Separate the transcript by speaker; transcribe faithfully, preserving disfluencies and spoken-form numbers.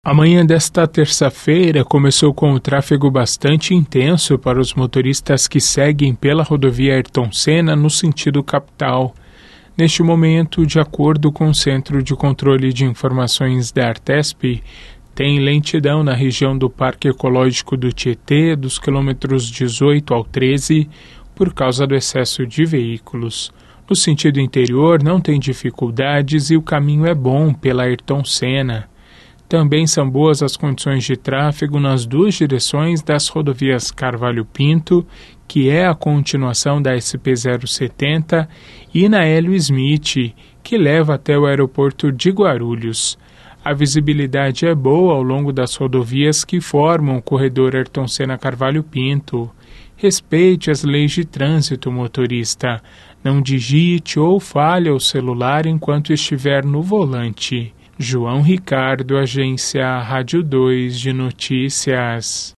Speaker 1: A manhã desta terça-feira começou com o tráfego bastante intenso para os motoristas que seguem pela rodovia Ayrton Senna no sentido capital. Neste momento, de acordo com o Centro de Controle de Informações da Artesp, tem lentidão na região do Parque Ecológico do Tietê, dos quilômetros dezoito ao treze, por causa do excesso de veículos. No sentido interior, não tem dificuldades e o caminho é bom pela Ayrton Senna. Também são boas as condições de tráfego nas duas direções das rodovias Carvalho Pinto, que é a continuação da S P zero setenta, e na Hélio Smith, que leva até o aeroporto de Guarulhos. A visibilidade é boa ao longo das rodovias que formam o corredor Ayrton Senna Carvalho Pinto. Respeite as leis de trânsito, motorista. Não digite ou fale ao celular enquanto estiver no volante. João Ricardo, Agência Rádio dois de Notícias.